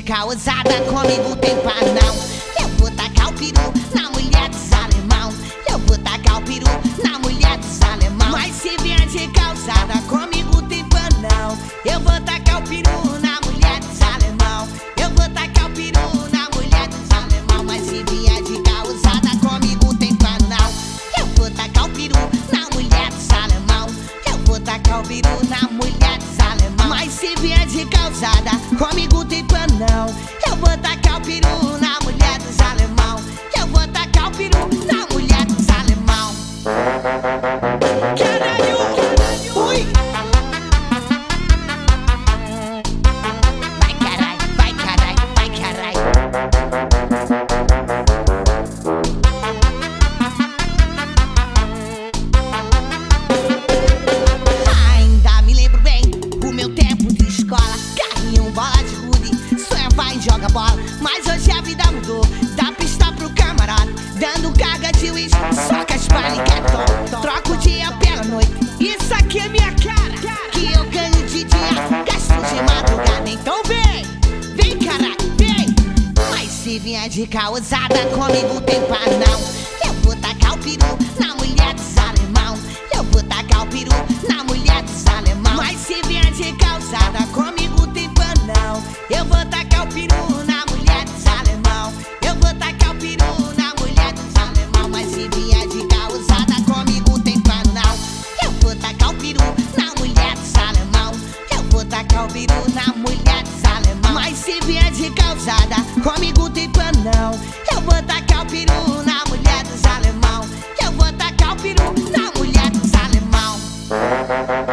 causada, comigo tem panão. Eu vou tacar o peru na mulher dos alemão. Eu vou tacar o peru na mulher dos alemão. Mas se vier de causada, comigo tem panão. Eu vou tacar o peru na mulher dos alemão. Eu vou tacar o peru na mulher dos alemão. Mas se vier de causada, comigo tem panão. Eu vou tacar o peru na mulher dos alemão. Eu vou tacar o peru na mulher dos alemão. Mas se vier de causada, comigo tem panão. Eu vou tacar o peru na mulher dos alemão. Eu vou tacar o peru na mulher dos alemão. Caralho! Ui! Vai caralho, vai caralho, vai caralho. Ainda me lembro bem o meu tempo de escola. Carrinho, bola de gude, sonha, vai e joga bola. Mas hoje a vida mudou, da pista pro camarada, dando carga de uísque, soca as paniqueton. Troco o dia pela noite, isso aqui é minha cara. Que eu ganho de dia, gasto de madrugada. Então vem, vem caralho, vem. Mas se vier de causada, comigo tem panão. Eu vou tacar o peru na mulher dos alemão. Eu vou tacar o peru na mulher dos alemão. Mas se vier de causada, comigo tem panão. Eu vou tacar o peru na mulher dos alemão. Eu vou tacar o peru na mulher dos alemão. Mas se vier de causada, comigo tem panão. Eu vou tacar o peru na mulher dos alemão. Eu vou tacar o peru na mulher dos alemão. Mas se vier de causada, comigo tem panão. Eu vou tacar o peru na mulher dos alemão. Eu vou tacar o peru na mulher dos alemão.